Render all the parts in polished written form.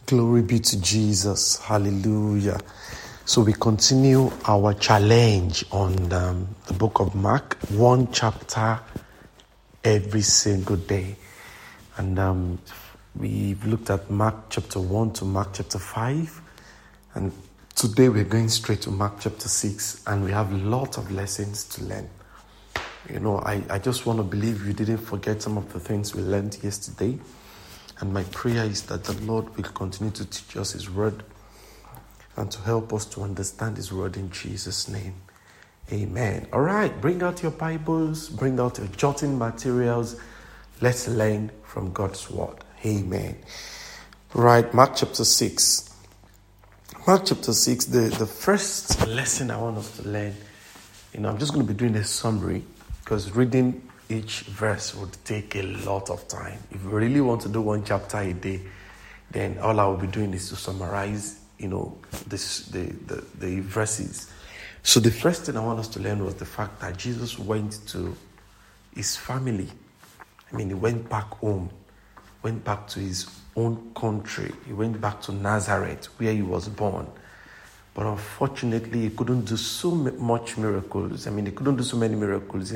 Glory be to Jesus. Hallelujah. So we continue our challenge on the book of Mark, one chapter every single day. And we've looked at Mark chapter 1 to Mark chapter 5. And today we're going straight to Mark chapter 6. And we have a lot of lessons to learn. You know, I just want to believe you didn't forget some of the things we learned yesterday. And my prayer is that the Lord will continue to teach us His word and to help us to understand His word in Jesus' name. Amen. All right, bring out your Bibles, bring out your jotting materials. Let's learn from God's word. Amen. Right, Mark chapter 6. Mark chapter 6, the first lesson I want us to learn, I'm just going to be doing a summary because reading each verse would take a lot of time. If you really want to do one chapter a day, then all I will be doing is to summarize, the verses. So the first thing I want us to learn was the fact that Jesus went to his family. He went back home, went back to his own country. He went back to Nazareth, where he was born. But unfortunately, he couldn't do so much miracles. He couldn't do so many miracles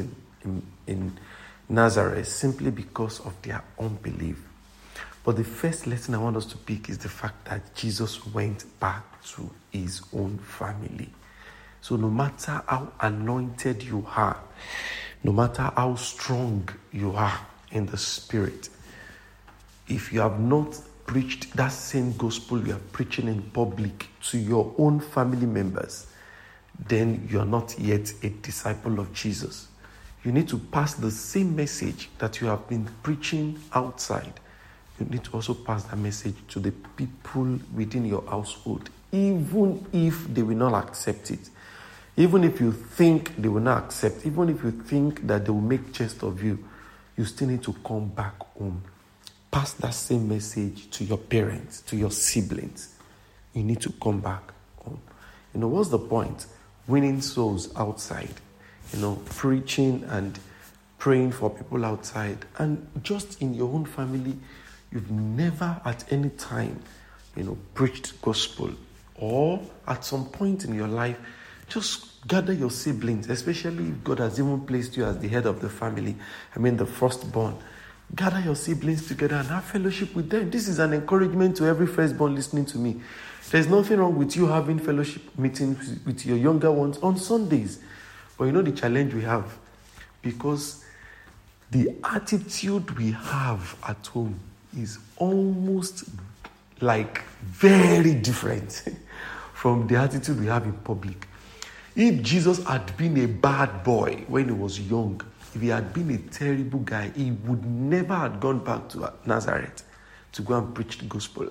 in Nazareth simply because of their unbelief. But the first lesson I want us to pick is the fact that Jesus went back to his own family. So no matter how anointed you are, no matter how strong you are in the spirit, if you have not preached that same gospel you are preaching in public to your own family members, then you are not yet a disciple of Jesus. You need to pass the same message that you have been preaching outside. You need to also pass that message to the people within your household, even if they will not accept it. Even if you think they will not accept, even if you think that they will make jest of you, you still need to come back home. Pass that same message to your parents, to your siblings. You need to come back home. What's the point? Winning souls outside. Preaching and praying for people outside. And just in your own family, you've never at any time, preached gospel. Or at some point in your life, just gather your siblings, especially if God has even placed you as the head of the family. The firstborn. Gather your siblings together and have fellowship with them. This is an encouragement to every firstborn listening to me. There's nothing wrong with you having fellowship meetings with your younger ones on Sundays. But the challenge we have, because the attitude we have at home is almost like very different from the attitude we have in public. If Jesus had been a bad boy when he was young, if he had been a terrible guy, he would never have gone back to Nazareth to go and preach the gospel.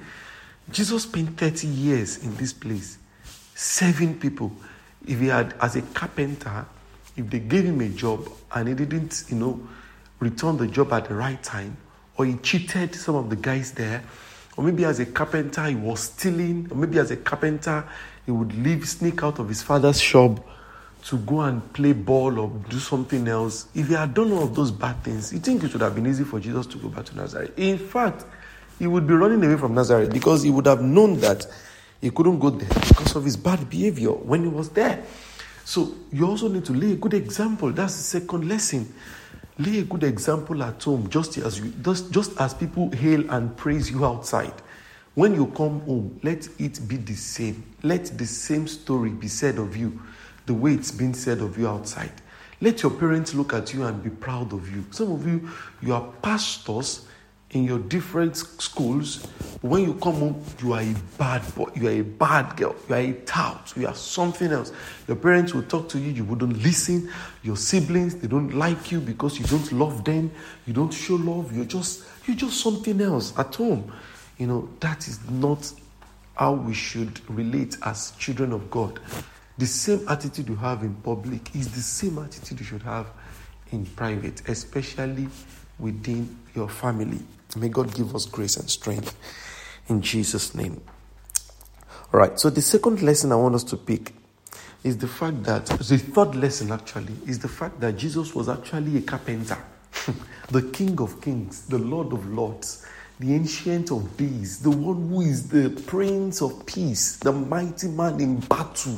Jesus spent 30 years in this place, serving people. If he had, as a carpenter, if they gave him a job and he didn't, return the job at the right time, or he cheated some of the guys there, or maybe as a carpenter he was stealing, or maybe as a carpenter he would sneak out of his father's shop to go and play ball or do something else. If he had done all of those bad things, you think it would have been easy for Jesus to go back to Nazareth? In fact, he would be running away from Nazareth because he would have known that he couldn't go there because of his bad behavior when he was there. So you also need to lay a good example. That's the second lesson. Lay a good example at home, just as people hail and praise you outside. When you come home, let it be the same. Let the same story be said of you the way it's been said of you outside. Let your parents look at you and be proud of you. Some of you are pastors in your different schools. When you come home, you are a bad boy, you are a bad girl, you are a tout, you are something else. Your parents will talk to you, you wouldn't listen. Your siblings, they don't like you because you don't love them, you don't show love, you're just something else at home. That is not how we should relate as children of God. The same attitude you have in public is the same attitude you should have in private, especially within your family. May God give us grace and strength in Jesus' name. All right, so the second lesson I want us to pick is the fact that, the third lesson actually, is the fact that Jesus was actually a carpenter. The King of Kings, the Lord of Lords, the Ancient of Days, the one who is the Prince of Peace, the mighty man in battle.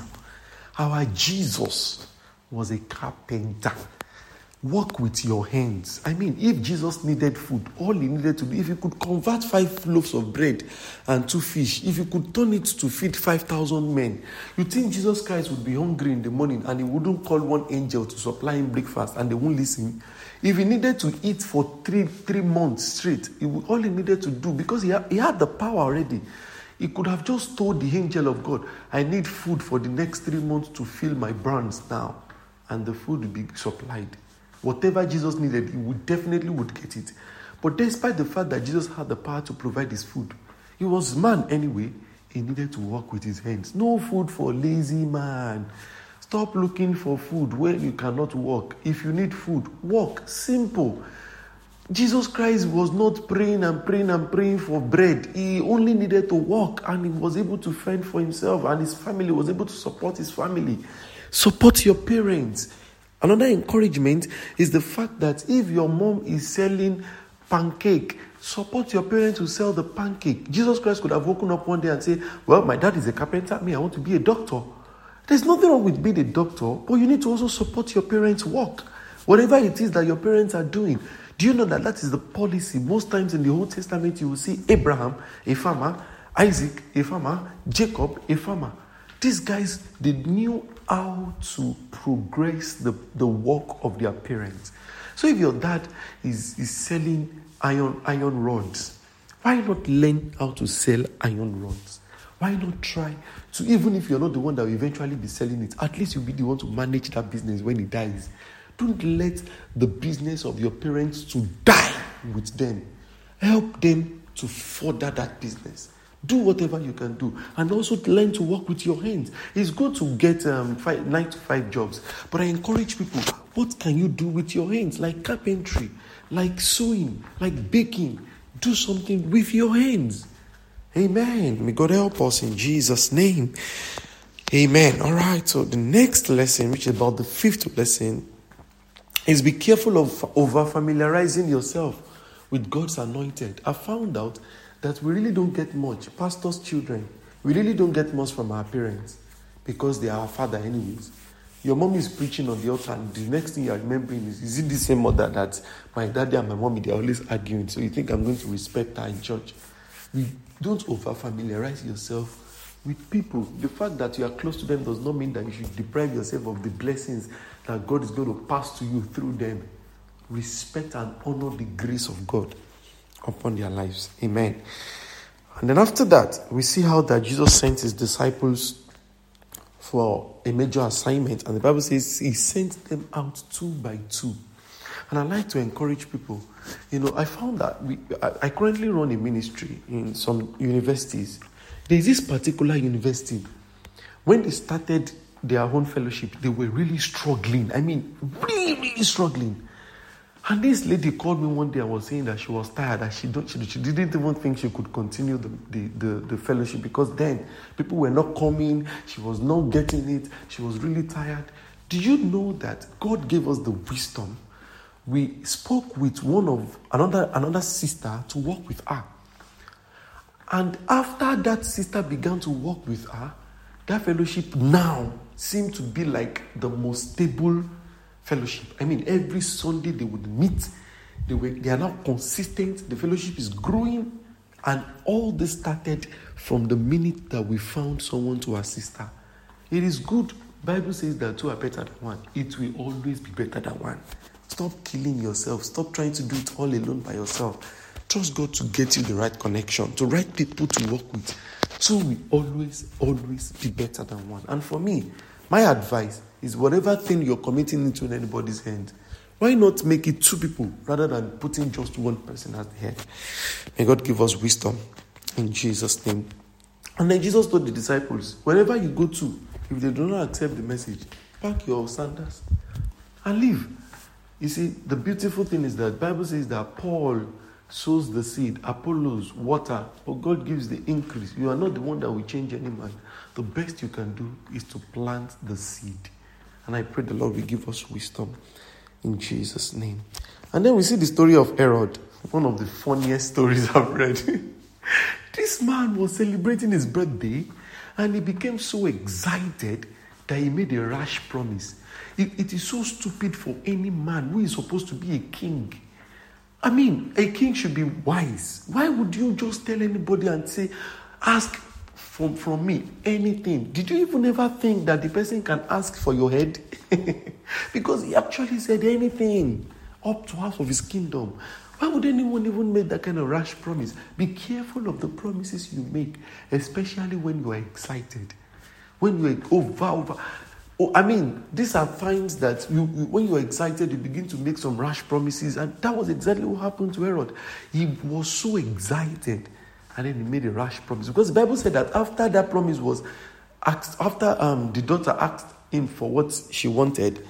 Our Jesus was a carpenter. Work with your hands. I mean, if Jesus needed food, all he needed to do, if he could convert 5 loaves of bread and 2 fish, if he could turn it to feed 5,000 men, you think Jesus Christ would be hungry in the morning and he wouldn't call one angel to supply him breakfast and they won't listen? If he needed to eat for three months straight, all he needed to do, because he had the power already, he could have just told the angel of God, I need food for the next 3 months to fill my barns now. And the food would be supplied. Whatever Jesus needed, he would definitely get it. But despite the fact that Jesus had the power to provide his food, he was man anyway, he needed to work with his hands. No food for lazy man. Stop looking for food where you cannot work. If you need food, work. Simple. Jesus Christ was not praying for bread. He only needed to work, and he was able to fend for himself, and his family was able to support his family. Support your parents. Another encouragement is the fact that if your mom is selling pancake, support your parents who sell the pancake. Jesus Christ could have woken up one day and say, well, my dad is a carpenter, me, I want to be a doctor. There's nothing wrong with being a doctor, but you need to also support your parents' work. Whatever it is that your parents are doing. Do you know that that is the policy? Most times in the Old Testament, you will see Abraham, a farmer, Isaac, a farmer, Jacob, a farmer. These guys, they knew how to progress the work of their parents. So if your dad is selling iron rods, why not learn how to sell iron rods? Why not try to, even if you're not the one that will eventually be selling it, at least you'll be the one to manage that business when he dies. Don't let the business of your parents to die with them. Help them to further that business. Do whatever you can do. And also learn to work with your hands. It's good to get 9 to 5 jobs. But I encourage people, what can you do with your hands? Like carpentry, like sewing, like baking. Do something with your hands. Amen. May God help us in Jesus' name. Amen. All right. So the next lesson, which is about the 5th lesson, is be careful of over-familiarizing yourself with God's anointed. I found out that we really don't get much. Pastors' children, we really don't get much from our parents because they are our father anyways. Your mom is preaching on the altar and the next thing you're remembering is it the same mother that my daddy and my mommy, they're always arguing, so you think I'm going to respect her in church. We don't over-familiarize yourself with people. The fact that you are close to them does not mean that you should deprive yourself of the blessings that God is going to pass to you through them. Respect and honor the grace of God upon their lives. Amen. And then after that, we see how that Jesus sent his disciples for a major assignment. And the Bible says he sent them out 2 by 2. And I like to encourage people. I found that I currently run a ministry in some universities. There's this particular university. When they started their own fellowship, they were really struggling. I mean, really, really struggling. And this lady called me one day and was saying that she was tired, that she didn't even think she could continue the fellowship because then people were not coming, she was not getting it, she was really tired. Do you know that God gave us the wisdom? We spoke with another sister to work with her. And after that sister began to work with her, that fellowship now seemed to be like the most stable fellowship. I mean, every Sunday they would meet. They are now consistent. The fellowship is growing. And all this started from the minute that we found someone to assist her. It is good. Bible says that 2 are better than 1. It will always be better than 1. Stop killing yourself. Stop trying to do it all alone by yourself. Trust God to get you the right connection, the right people to work with. 2 will always be better than 1. And for me, my advice is whatever thing you're committing into in anybody's hand, why not make it 2 people rather than putting just 1 person as the head? May God give us wisdom in Jesus' name. And then Jesus told the disciples, wherever you go to, if they do not accept the message, pack your sandals and leave. You see, the beautiful thing is that the Bible says that Paul sows the seed, Apollos water, but God gives the increase. You are not the one that will change any man. The best you can do is to plant the seed. And I pray the Lord will give us wisdom in Jesus' name. And then we see the story of Herod. one of the funniest stories I've read. This man was celebrating his birthday and he became so excited that he made a rash promise. It is so stupid for any man who is supposed to be a king. I mean, a king should be wise. Why would you just tell anybody and say, ask from me anything? Did you even ever think that the person can ask for your head? Because he actually said anything up to half of his kingdom. Why would anyone even make that kind of rash promise? Be careful of the promises you make, especially when you are excited. When you are over. These are signs that when you are excited, you begin to make some rash promises. And that was exactly what happened to Herod. He was so excited. And then he made a rash promise. Because the Bible said that after that promise was asked, after the daughter asked him for what she wanted,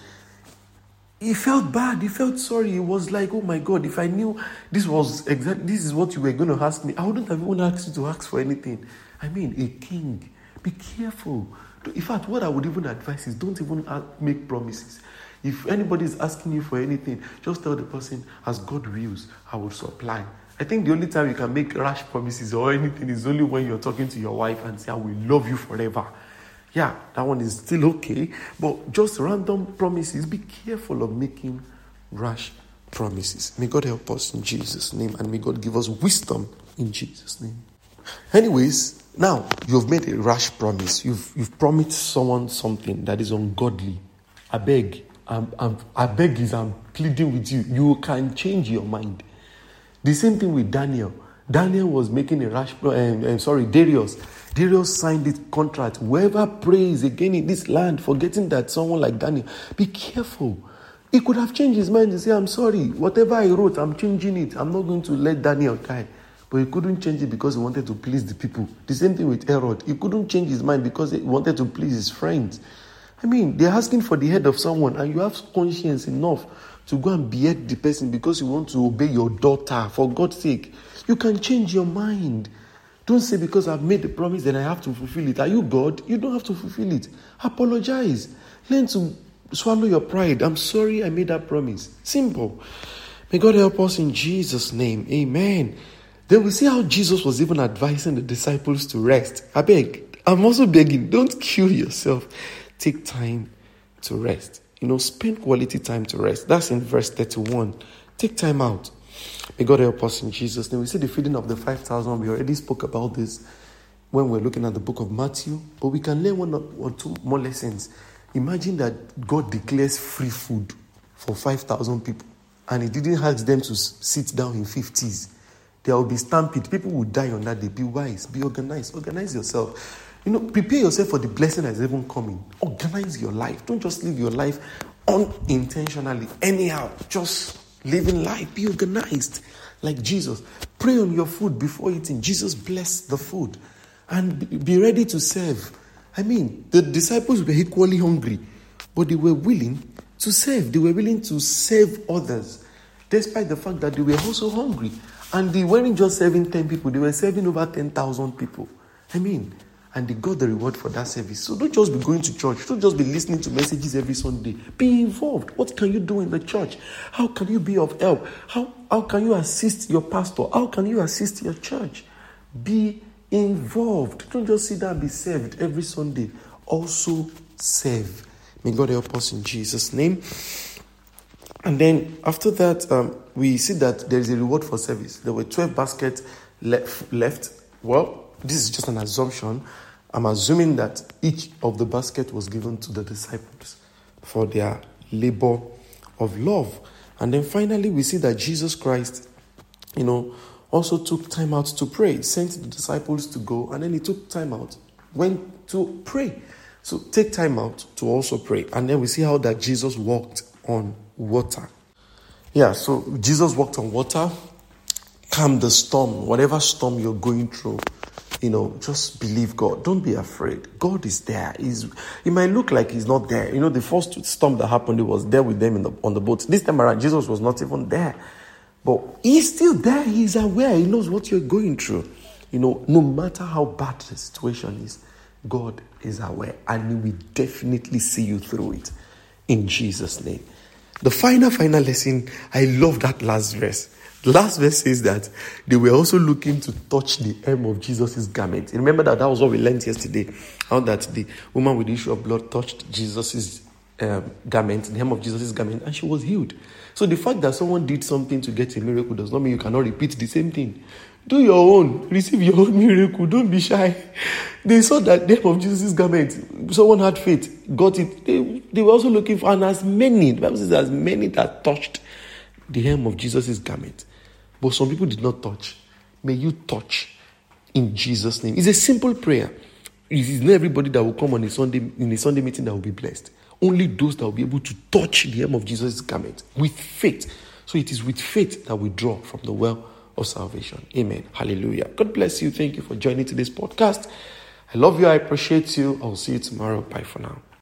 he felt bad. He felt sorry. He was like, oh my God, if I knew this is what you were going to ask me, I wouldn't have even asked you to ask for anything. I mean, a king. Be careful. In fact, what I would even advise is don't even make promises. If anybody is asking you for anything, just tell the person, as God wills, I will supply. I think the only time you can make rash promises or anything is only when you're talking to your wife and say, I will love you forever. Yeah, that one is still okay. But just random promises, be careful of making rash promises. May God help us in Jesus' name, and may God give us wisdom in Jesus' name. Anyways, now you've made a rash promise. You've promised someone something that is ungodly. I beg I'm pleading with you. You can change your mind. The same thing with Daniel. Daniel was making a rash. Darius. Darius signed this contract. Whoever prays again in this land, forgetting that someone like Daniel, be careful. He could have changed his mind and say, I'm sorry, whatever I wrote, I'm changing it. I'm not going to let Daniel die. But he couldn't change it because he wanted to please the people. The same thing with Herod. He couldn't change his mind because he wanted to please his friends. I mean, they're asking for the head of someone and you have conscience enough to go and behead the person because you want to obey your daughter. For God's sake, you can change your mind. Don't say because I've made the promise that I have to fulfill it. Are you God? You don't have to fulfill it. Apologize. Learn to swallow your pride. I'm sorry I made that promise. Simple. May God help us in Jesus' name. Amen. Then we see how Jesus was even advising the disciples to rest. I beg. I'm also begging. Don't kill yourself. Take time to rest. Spend quality time to rest. That's in verse 31. Take time out. May God help us in Jesus' name. We see the feeding of the 5,000. We already spoke about this when we're looking at the book of Matthew. But we can learn one or two more lessons. Imagine that God declares free food for 5,000 people. And he didn't ask them to sit down in 50s. There will be stampede. People will die on that day. Be wise. Be organized. Organize yourself. Prepare yourself for the blessing that is even coming. Organize your life. Don't just live your life unintentionally. Anyhow, just living life. Be organized like Jesus. Pray on your food before eating. Jesus blessed the food. And be ready to serve. The disciples were equally hungry, but they were willing to serve. They were willing to serve others, despite the fact that they were also hungry. And they weren't just serving 10 people. They were serving over 10,000 people. And they got the reward for that service. So don't just be going to church. Don't just be listening to messages every Sunday. Be involved. What can you do in the church? How can you be of help? How can you assist your pastor? How can you assist your church? Be involved. Don't just sit down and be served every Sunday. Also serve. May God help us in Jesus' name. And then after that, we see that there is a reward for service. There were 12 baskets left. Well, this is just an assumption. I'm assuming that each of the basket was given to the disciples for their labor of love. And then finally, we see that Jesus Christ, also took time out to pray. He sent the disciples to go, and then he took time out, went to pray. So take time out to also pray. And then we see how that Jesus walked on water. Yeah, so Jesus walked on water, calmed the storm, whatever storm you're going through. Just believe God. Don't be afraid. God is there. It might look like he's not there. The first storm that happened, he was there with them on the boat. This time around, Jesus was not even there. But he's still there. He's aware. He knows what you're going through. No matter how bad the situation is, God is aware. And he will definitely see you through it. In Jesus' name. The final lesson, I love that last verse. The last verse says that they were also looking to touch the hem of Jesus' garment. Remember that was what we learned yesterday. How that the woman with the issue of blood touched Jesus' garment, the hem of Jesus' garment, and she was healed. So the fact that someone did something to get a miracle does not mean you cannot repeat the same thing. Do your own. Receive your own miracle. Don't be shy. They saw that the hem of Jesus' garment. Someone had faith, got it. They were also looking for, and as many, the Bible says, as many that touched the hem of Jesus' garment. But some people did not touch. May you touch in Jesus' name. It's a simple prayer. It is not everybody that will come on a Sunday meeting that will be blessed. Only those that will be able to touch the hem of Jesus' garment with faith. So it is with faith that we draw from the well of salvation. Amen. Hallelujah. God bless you. Thank you for joining today's podcast. I love you. I appreciate you. I'll see you tomorrow. Bye for now.